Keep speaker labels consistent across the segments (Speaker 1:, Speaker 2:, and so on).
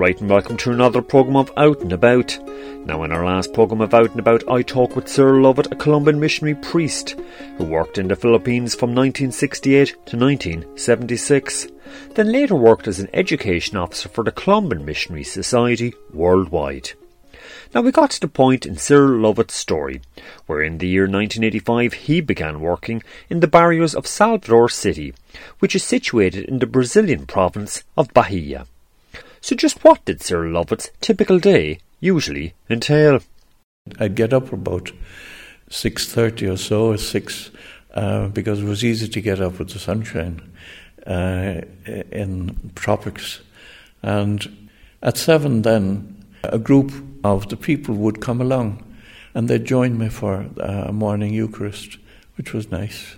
Speaker 1: Right, and welcome to another programme of Out and About. Now, in our last programme of Out and About, I talked with Cyril Lovett, a Columban missionary priest who worked in the Philippines from 1968 to 1976, then later worked as an education officer for the Columban Missionary Society worldwide. Now, we got to the point in Cyril Lovett's story where in the year 1985 he began working in the barrios of Salvador City, which is situated in the Brazilian province of Bahia. So just what did Cyril Lovett's typical day usually entail?
Speaker 2: I'd get up about 6:30 or so, or 6, because it was easy to get up with the sunshine in tropics. And at 7 then, a group of the people would come along and they'd join me for a morning Eucharist, which was nice,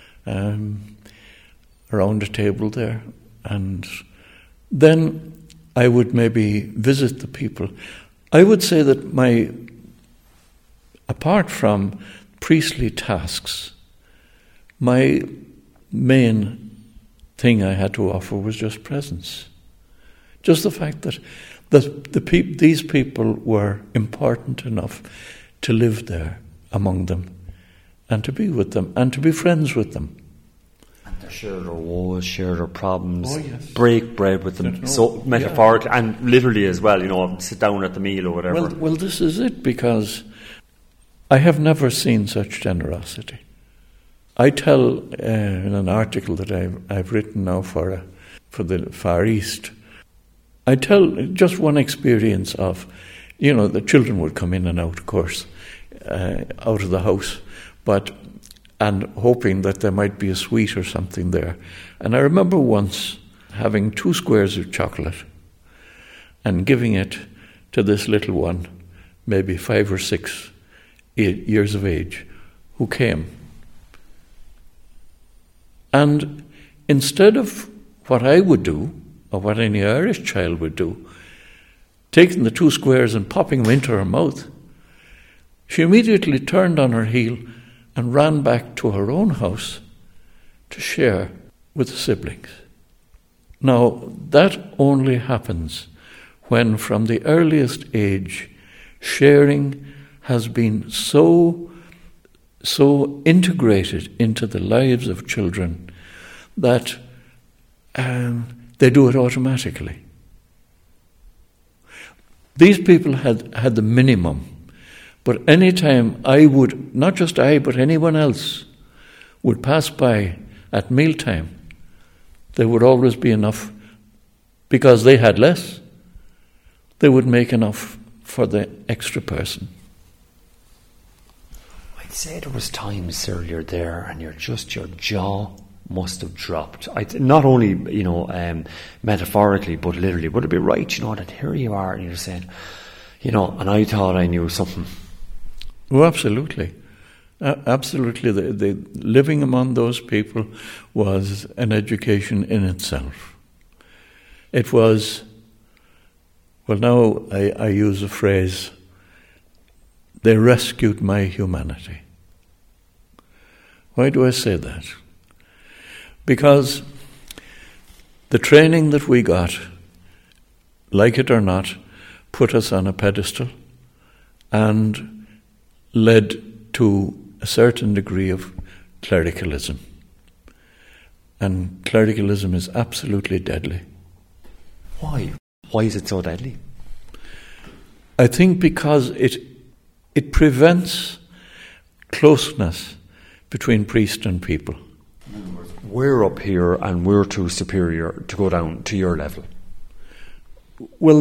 Speaker 2: around the table there. And then I would maybe visit the people. I would say that apart from priestly tasks, my main thing I had to offer was just presence. Just the fact that these people were important enough to live there among them and to be with them and to be friends with them.
Speaker 1: And to share their woes, share their problems,
Speaker 2: yes.
Speaker 1: Break bread with them, so metaphorically and literally as well, sit down at the meal or whatever.
Speaker 2: Well, this is it, because I have never seen such generosity. I tell in an article that I've written now for the Far East, I tell just one experience of, the children would come in and out, of course, out of the house, and hoping that there might be a sweet or something there. And I remember once having 2 squares of chocolate and giving it to this little one, maybe 5 or 6 years of age, who came. And instead of what I would do, or what any Irish child would do, taking the 2 squares and popping them into her mouth, she immediately turned on her heel and ran back to her own house to share with the siblings. Now, that only happens when from the earliest age sharing has been so integrated into the lives of children that they do it automatically. These people had the minimum. But any time I would, not just I, but anyone else, would pass by at mealtime, there would always be enough, because they had less, they would make enough for the extra person.
Speaker 1: I'd say there was times, Cyril, you're there and your jaw must have dropped. Not only, metaphorically, but literally. Would it be right, that here you are and you're saying, and I thought I knew something.
Speaker 2: Oh, absolutely. Absolutely. The living among those people was an education in itself. It was, now I use a phrase, they rescued my humanity. Why do I say that? Because the training that we got, like it or not, put us on a pedestal and led to a certain degree of clericalism. And clericalism is absolutely deadly.
Speaker 1: Why? Why is it so deadly?
Speaker 2: I think because it prevents closeness between priest and people.
Speaker 1: We're up here and we're too superior to go down to your level.
Speaker 2: Well,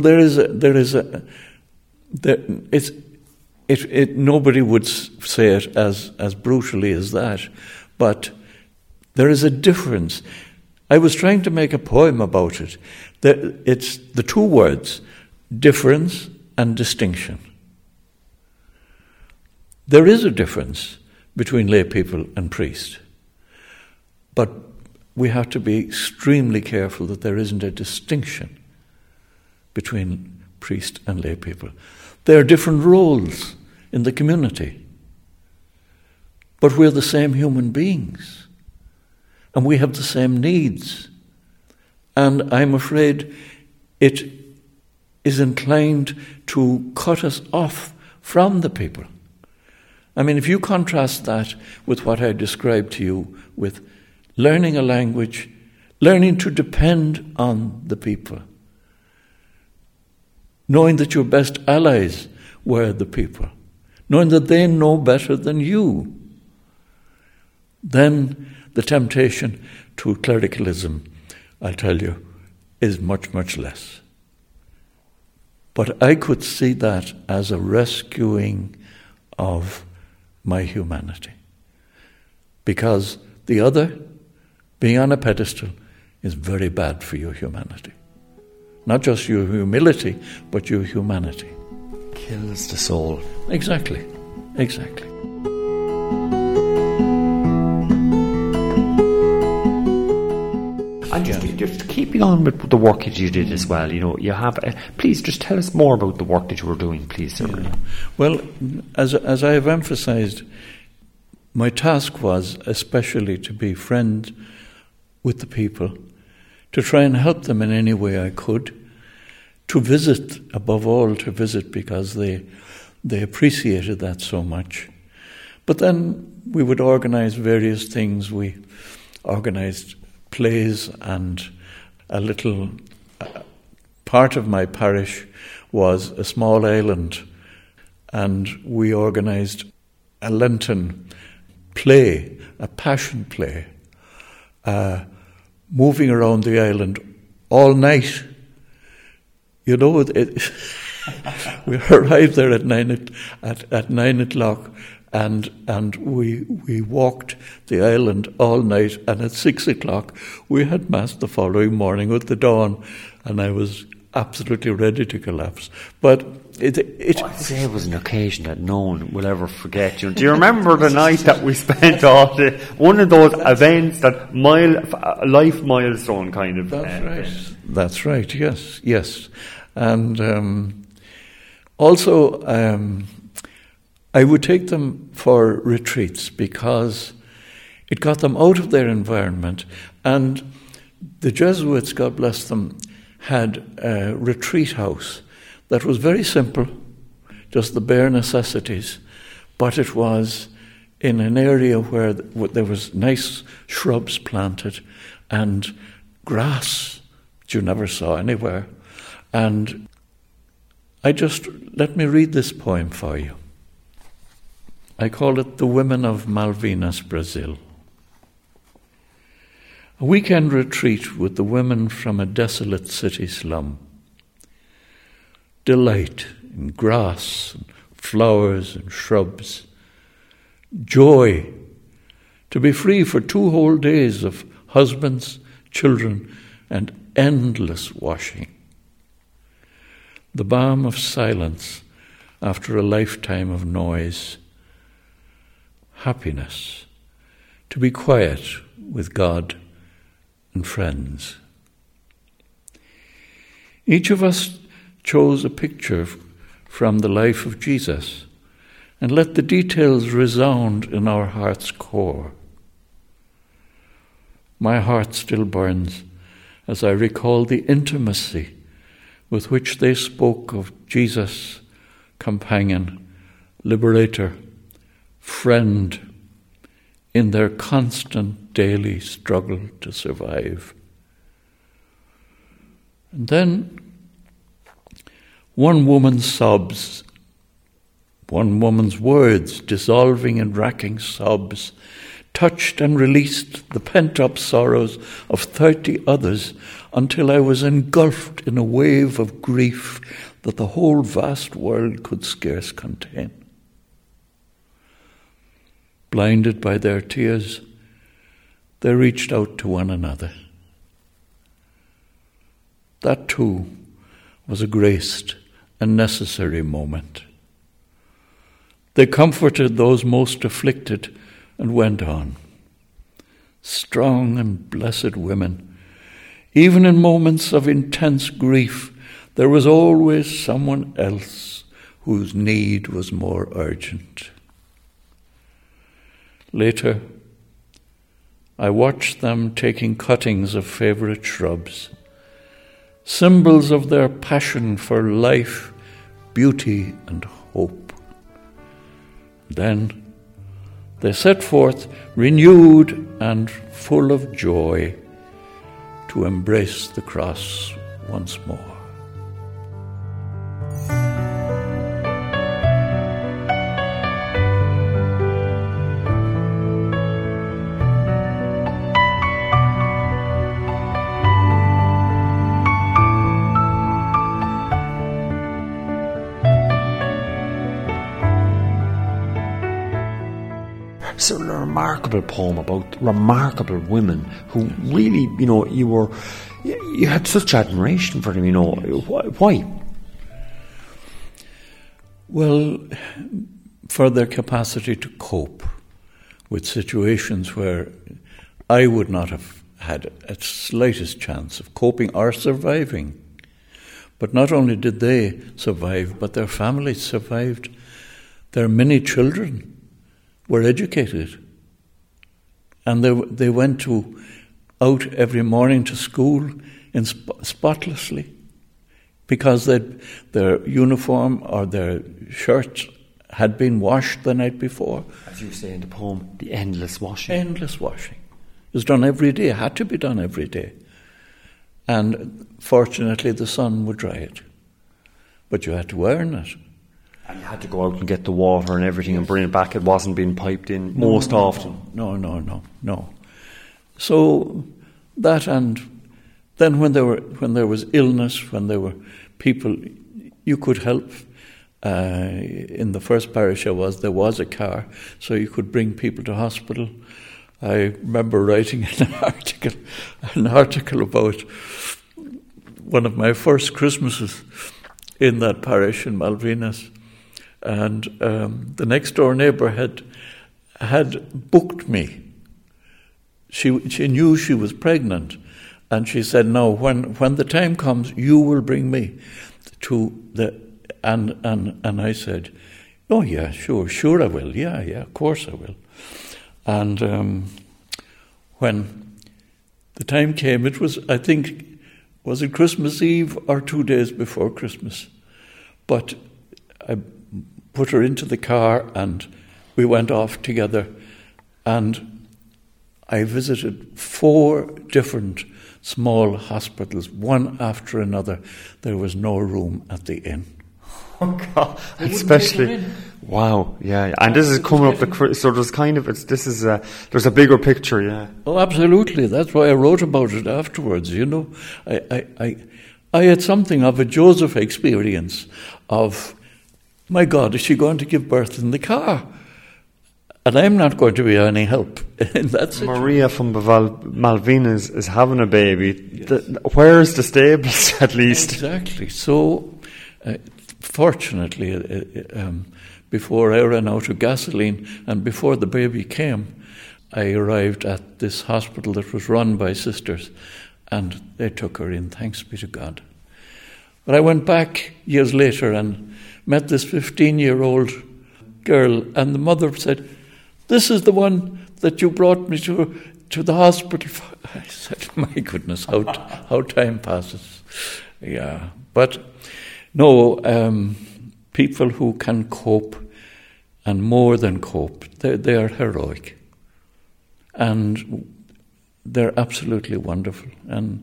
Speaker 2: nobody would say it as brutally as that, but there is a difference. I was trying to make a poem about it. It's the 2 words, difference and distinction. There is a difference between lay people and priests, but we have to be extremely careful that there isn't a distinction between priest and lay people. There are different roles in the community, but we're the same human beings, and we have the same needs. And I'm afraid it is inclined to cut us off from the people. I mean, if you contrast that with what I described to you, with learning a language, learning to depend on the people, knowing that your best allies were the people, knowing that they know better than you, then the temptation to clericalism, I tell you, is much, much less. But I could see that as a rescuing of my humanity. Because the other, being on a pedestal, is very bad for your humanity. Not just your humility, but your humanity.
Speaker 1: Kills the soul.
Speaker 2: Exactly.
Speaker 1: And just keeping on with the work that you did as well, you have. Please just tell us more about the work that you were doing, please, sir.
Speaker 2: Yeah. Well, as I have emphasised, my task was especially to be friend with the people, to try and help them in any way I could, to visit, above all, because they appreciated that so much. But then we would organise various things. We organised plays, and a little part of my parish was a small island, and we organised a Lenten play, a passion play, moving around the island all night. We arrived there at 9 o'clock, and we walked the island all night, and at 6 o'clock we had mass the following morning with the dawn, and I was absolutely ready to collapse. But I'd
Speaker 1: say it was an occasion that no one will ever forget. Do you remember the night that we spent one of those events, that life milestone kind of?
Speaker 2: That's right. That's right. Yes. And also, I would take them for retreats because it got them out of their environment. And the Jesuits, God bless them, had a retreat house that was very simple, just the bare necessities, but it was in an area where there was nice shrubs planted and grass that you never saw anywhere. And let me read this poem for you. I call it The Women of Malvinas, Brazil. A weekend retreat with the women from a desolate city slum. Delight in grass and flowers and shrubs. Joy to be free for 2 whole days of husbands, children, and endless washing. The balm of silence after a lifetime of noise. Happiness to be quiet with God and friends. Each of us chose a picture from the life of Jesus and let the details resound in our heart's core. My heart still burns as I recall the intimacy with which they spoke of Jesus, companion, liberator, friend, in their constant daily struggle to survive. And then one woman's sobs, one woman's words dissolving in racking sobs, touched and released the pent-up sorrows of 30 others until I was engulfed in a wave of grief that the whole vast world could scarce contain. Blinded by their tears, they reached out to one another. That too was a graced and necessary moment. They comforted those most afflicted and went on. Strong and blessed women, even in moments of intense grief, there was always someone else whose need was more urgent. Later, I watched them taking cuttings of favourite shrubs, symbols of their passion for life, beauty and hope. Then they set forth, renewed and full of joy, to embrace the cross once more.
Speaker 1: So a remarkable poem about remarkable women who really, you had such admiration for them, Why?
Speaker 2: Well, for their capacity to cope with situations where I would not have had a slightest chance of coping or surviving. But not only did they survive, but their families survived. Their many children were educated, and they went out every morning to school spotlessly, because their uniform or their shirt had been washed the night before.
Speaker 1: As you say in the poem, the endless washing.
Speaker 2: Endless washing. It was done every day, had to be done every day. And fortunately the sun would dry it. But you had to earn it.
Speaker 1: And you had to go out and get the water and everything and bring it back. It wasn't being piped in most often.
Speaker 2: No. So that, and then when there was illness, when there were people you could help. In the first parish there was a car, so you could bring people to hospital. I remember writing an article about one of my first Christmases in that parish in Malvinas. And the next door neighbour had booked me. She knew she was pregnant, and she said, "No, when the time comes, you will bring me to the." And I said, "Oh yeah, sure I will. Yeah, of course I will." And when the time came, it was, I think, was it Christmas Eve or 2 days before Christmas? But I put her into the car and we went off together, and I visited 4 different small hospitals, one after another. There was no room at the inn.
Speaker 1: Oh God! Especially, wow, yeah, and this is coming up. So there's there's a bigger picture, yeah.
Speaker 2: Oh, absolutely. That's why I wrote about it afterwards. I had something of a Joseph experience of, my God, is she going to give birth in the car? And I'm not going to be any help in that situation.
Speaker 1: Maria from Malvinas is having a baby. Where's the stables, at least?
Speaker 2: Exactly. So, fortunately, before I ran out of gasoline and before the baby came, I arrived at this hospital that was run by sisters, and they took her in, thanks be to God. But I went back years later and met this 15-year-old girl, and the mother said, "This is the one that you brought me to the hospital for." I said, "My goodness, how time passes." Yeah, but no, people who can cope, and more than cope, they are heroic, and they're absolutely wonderful. And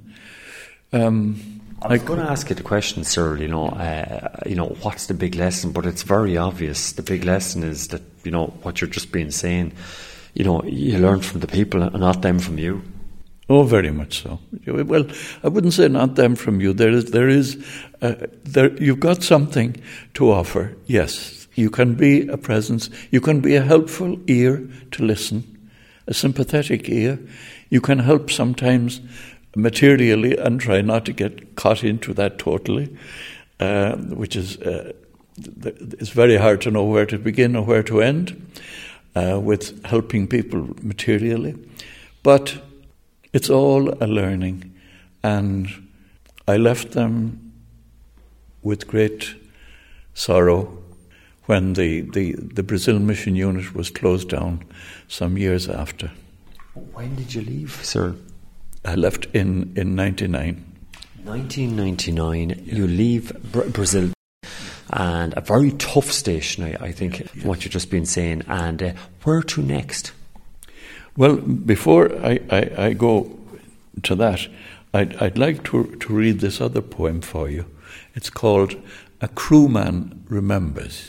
Speaker 1: I was going to ask you the question, sir. What's the big lesson? But it's very obvious. The big lesson is that what you're just been saying. You learn from the people, and not them from you.
Speaker 2: Oh, very much so. Well, I wouldn't say not them from you. There is. You've got something to offer. Yes, you can be a presence. You can be a helpful ear to listen, a sympathetic ear. You can help sometimes materially, and try not to get caught into that totally, which is it's very hard to know where to begin or where to end with helping people materially. But it's all a learning, and I left them with great sorrow when the Brazil Mission Unit was closed down some years after.
Speaker 1: When did you leave, sir?
Speaker 2: I left in 99.
Speaker 1: 1999, you leave Brazil, and a very tough station, I think, from what you've just been saying. And where to next?
Speaker 2: Well, before I go to that, I'd like to read this other poem for you. It's called A Crewman Remembers.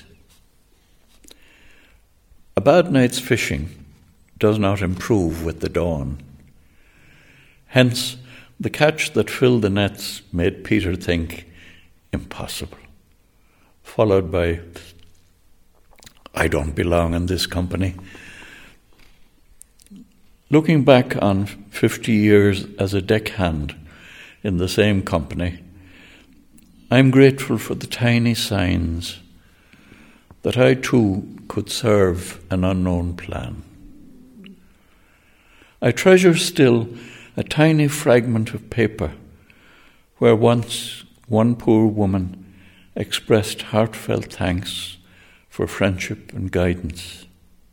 Speaker 2: A bad night's fishing does not improve with the dawn. Hence, the catch that filled the nets made Peter think impossible, followed by, I don't belong in this company. Looking back on 50 years as a deckhand in the same company, I'm grateful for the tiny signs that I too could serve an unknown plan. I treasure still a tiny fragment of paper where once one poor woman expressed heartfelt thanks for friendship and guidance.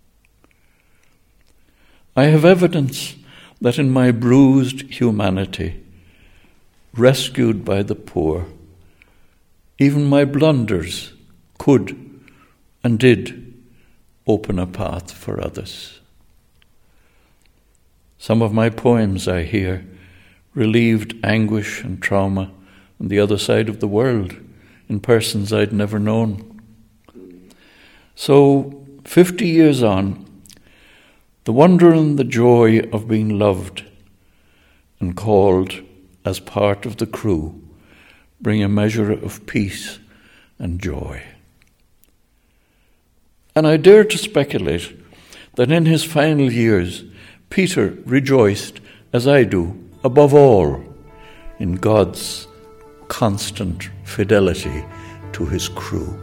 Speaker 2: I have evidence that in my bruised humanity, rescued by the poor, even my blunders could and did open a path for others. Some of my poems, I hear, relieved anguish and trauma on the other side of the world in persons I'd never known. So, 50 years on, the wonder and the joy of being loved and called as part of the crew bring a measure of peace and joy. And I dare to speculate that in his final years, Peter rejoiced, as I do, above all, in God's constant fidelity to his crew.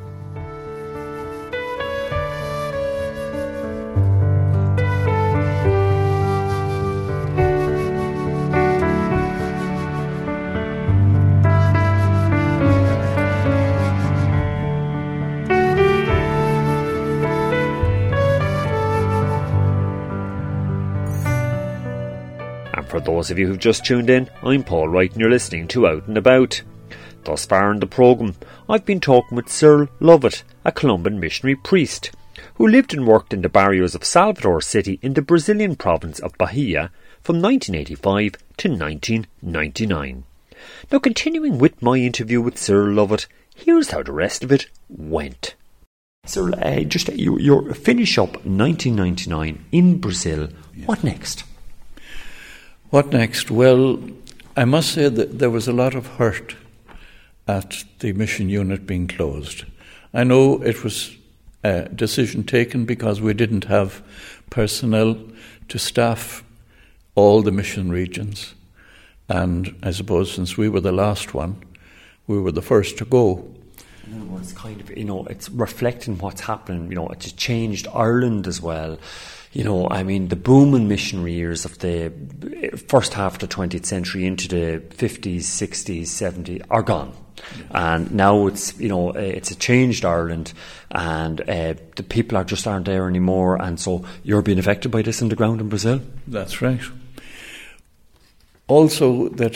Speaker 1: For those of you who've just tuned in, I'm Paul Wright and you're listening to Out and About. Thus far in the programme, I've been talking with Cyril Lovett, a Columban missionary priest, who lived and worked in the barrios of Salvador City in the Brazilian province of Bahia from 1985 to 1999. Now, continuing with my interview with Cyril Lovett, here's how the rest of it went. Cyril, you finish up 1999 in Brazil. Yeah. What next?
Speaker 2: What next? Well, I must say that there was a lot of hurt at the mission unit being closed. I know it was a decision taken because we didn't have personnel to staff all the mission regions. And I suppose since we were the last one, we were the first to go.
Speaker 1: It's kind of, it's reflecting what's happening. It's changed Ireland as well. The booming missionary years of the first half of the 20th century into the 50s, 60s, 70s are gone. Yeah. And now it's a changed Ireland, and the people aren't there anymore. And so you're being affected by this on the ground in Brazil?
Speaker 2: That's right. Also that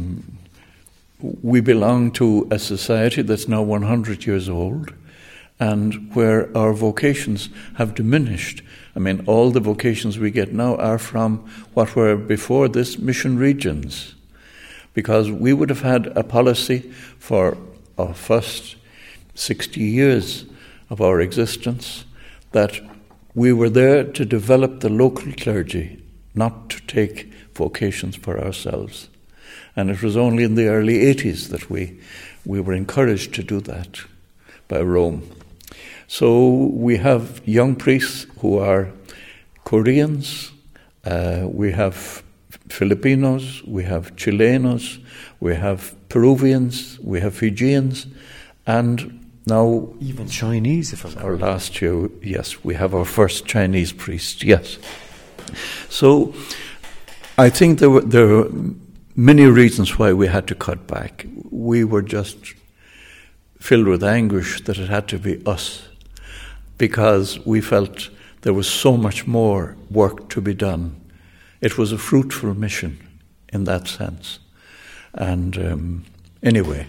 Speaker 2: we belong to a society that's now 100 years old, and where our vocations have diminished. All the vocations we get now are from what were before this mission regions, because we would have had a policy for our first 60 years of our existence that we were there to develop the local clergy, not to take vocations for ourselves. And it was only in the early 80s that we were encouraged to do that by Rome. So we have young priests who are Koreans, we have Filipinos, we have Chilenos, we have Peruvians, we have Fijians, and now
Speaker 1: even Chinese. If I'm
Speaker 2: our last year, yes, we have our first Chinese priest. Yes, so I think there were many reasons why we had to cut back. We were just filled with anguish that it had to be us, because we felt there was so much more work to be done. It was a fruitful mission in that sense. And anyway,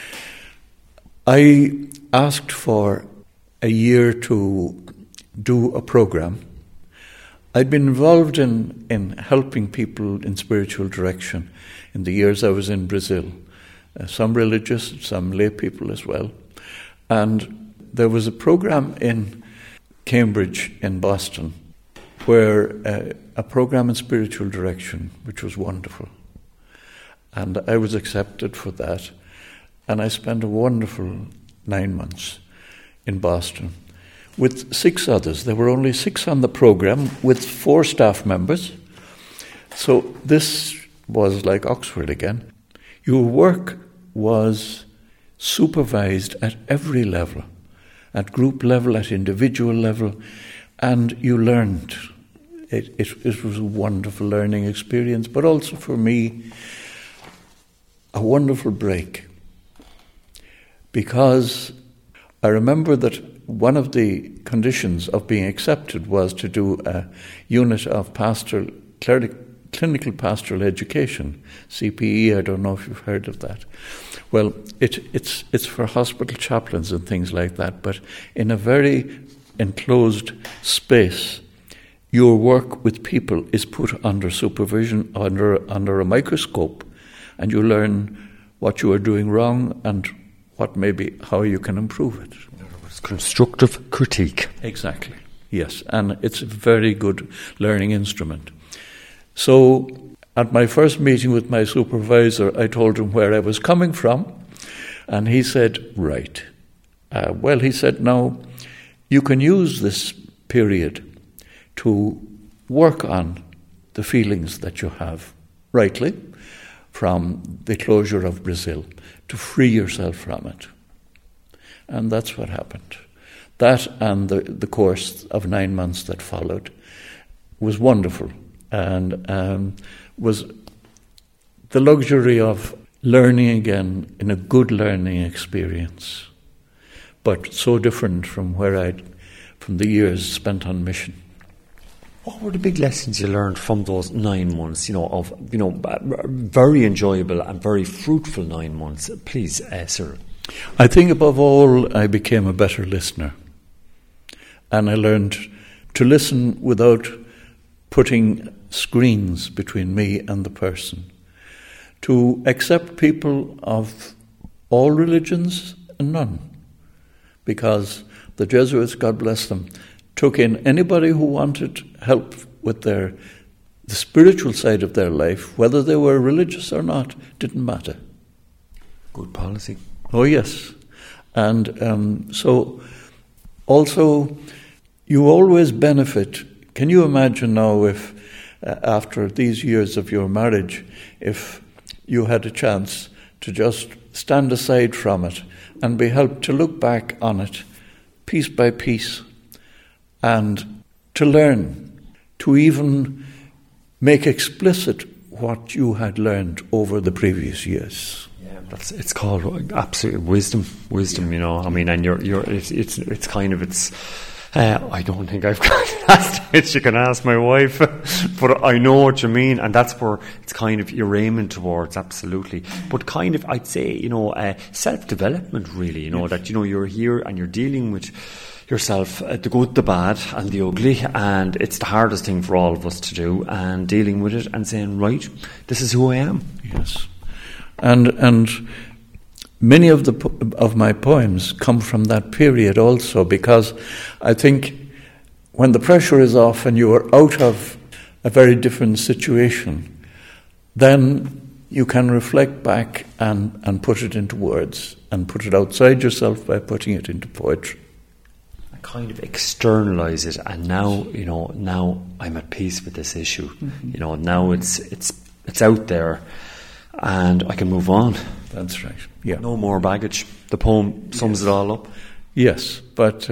Speaker 2: I asked for a year to do a program. I'd been involved in helping people in spiritual direction in the years I was in Brazil. Some religious, some lay people as well. And there was a program in Cambridge in Boston where a program in spiritual direction, which was wonderful. And I was accepted for that. And I spent a wonderful 9 months in Boston with 6 others. There were only 6 on the program with 4 staff members. So this was like Oxford again. Your work was supervised at every level, at group level, at individual level, and you learned. It was a wonderful learning experience, but also for me, a wonderful break. Because I remember that one of the conditions of being accepted was to do a unit of clinical pastoral education, CPE. I don't know if you've heard of that. Well, it's for hospital chaplains and things like that, but in a very enclosed space, your work with people is put under supervision, under a microscope, and you learn what you are doing wrong and how you can improve it.
Speaker 1: In other words, constructive critique.
Speaker 2: Exactly, yes, and it's a very good learning instrument. So at my first meeting with my supervisor, I told him where I was coming from, and he said, right. He said, now, you can use this period to work on the feelings that you have, rightly, from the closure of Brazil, to free yourself from it. And that's what happened. That and the course of 9 months that followed was wonderful, and was the luxury of learning again in a good learning experience, but so different from from the years spent on mission.
Speaker 1: What were the big lessons you learned from those 9 months, very enjoyable and very fruitful 9 months? Please, Cyril.
Speaker 2: I think above all, I became a better listener. And I learned to listen without putting screens between me and the person. To accept people of all religions and none. Because the Jesuits, God bless them, took in anybody who wanted help with the spiritual side of their life, whether they were religious or not, didn't matter.
Speaker 1: Good policy.
Speaker 2: Oh, yes. And so also you always benefit. Can you imagine now if after these years of your marriage, if you had a chance to just stand aside from it and be helped to look back on it piece by piece, and to learn, to even make explicit what you had learned over the previous years.
Speaker 1: Yeah, it's called absolute wisdom. I mean, and it's kind of I don't think I've got that stage. You can ask my wife, but I know what you mean, and that's where it's kind of you're aiming towards, absolutely. But kind of, I'd say, self-development, really. That you're here and you're dealing with yourself, the good, the bad, and the ugly, and it's the hardest thing for all of us to do, and dealing with it and saying, right, this is who I am.
Speaker 2: Yes, and many of my poems come from that period also, because I think when the pressure is off and you are out of a very different situation, then you can reflect back and put it into words, and put it outside yourself by putting it into poetry.
Speaker 1: Kind of externalize it, and now I'm at peace with this issue.
Speaker 2: Mm-hmm.
Speaker 1: Now it's out there, and I can move on.
Speaker 2: That's right. Yeah.
Speaker 1: No more baggage. The poem sums it all up.
Speaker 2: Yes, but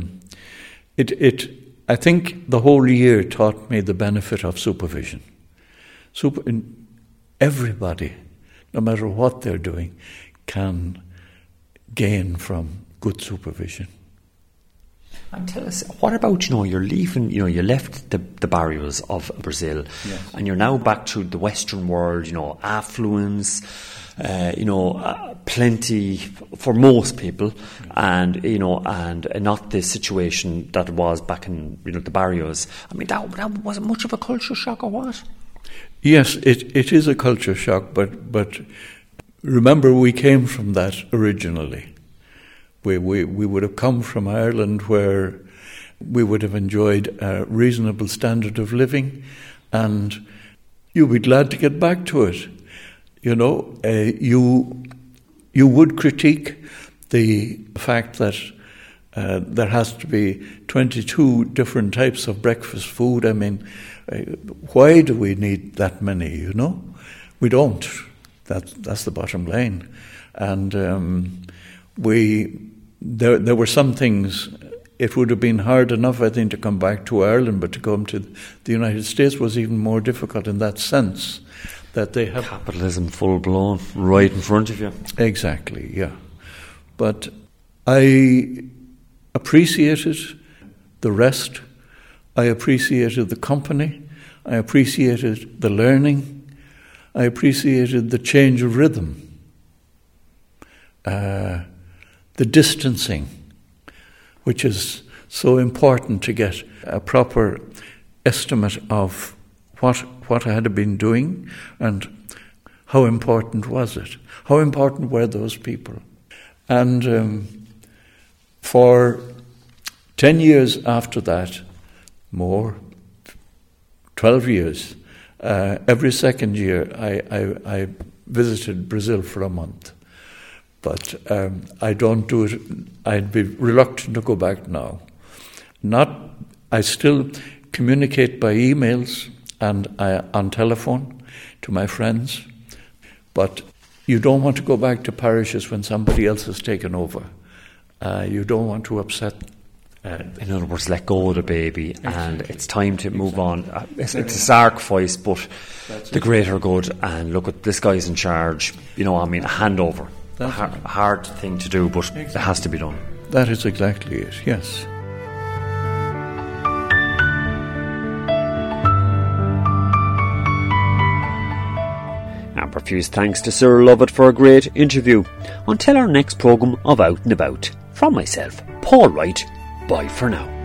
Speaker 2: I think the whole year taught me the benefit of supervision. Everybody, no matter what they're doing, can gain from good supervision.
Speaker 1: And tell us, what about, you're leaving, you left the barrios of Brazil,
Speaker 2: yes,
Speaker 1: and you're now back to the Western world, affluence, plenty for most people, and not the situation that it was back in, the barrios. I mean, that wasn't much of a culture shock, or what?
Speaker 2: Yes, it is a culture shock, but remember, we came from that originally. We would have come from Ireland, where we would have enjoyed a reasonable standard of living, and you'd be glad to get back to it. You would critique the fact that there has to be 22 different types of breakfast food. I mean, why do we need that many, We don't. That's the bottom line. And there were some things. It would have been hard enough, I think, to come back to Ireland, but to come to the United States was even more difficult in that sense, that they have
Speaker 1: capitalism full blown right in front of you.
Speaker 2: Exactly, yeah. But I appreciated the rest. I appreciated the company. I appreciated the learning. I appreciated the change of rhythm. The distancing, which is so important to get a proper estimate of what I had been doing and how important was it. How important were those people? And for 10 years after that, 12 years, every second year I visited Brazil for a month. But I don't do it. I'd be reluctant to go back now. I still communicate by emails and on telephone to my friends, but you don't want to go back to parishes when somebody else has taken over. You don't want to upset.
Speaker 1: In other words, let go of the baby, and it's time to move on. It's a sacrifice, but the greater good. And look, at this guy's in charge. A handover. A hard thing to do, but it has to be done.
Speaker 2: That is exactly it, yes.
Speaker 1: And profuse thanks to Cyril Lovett for a great interview. Until our next programme of Out and About, from myself, Paul Wright, bye for now.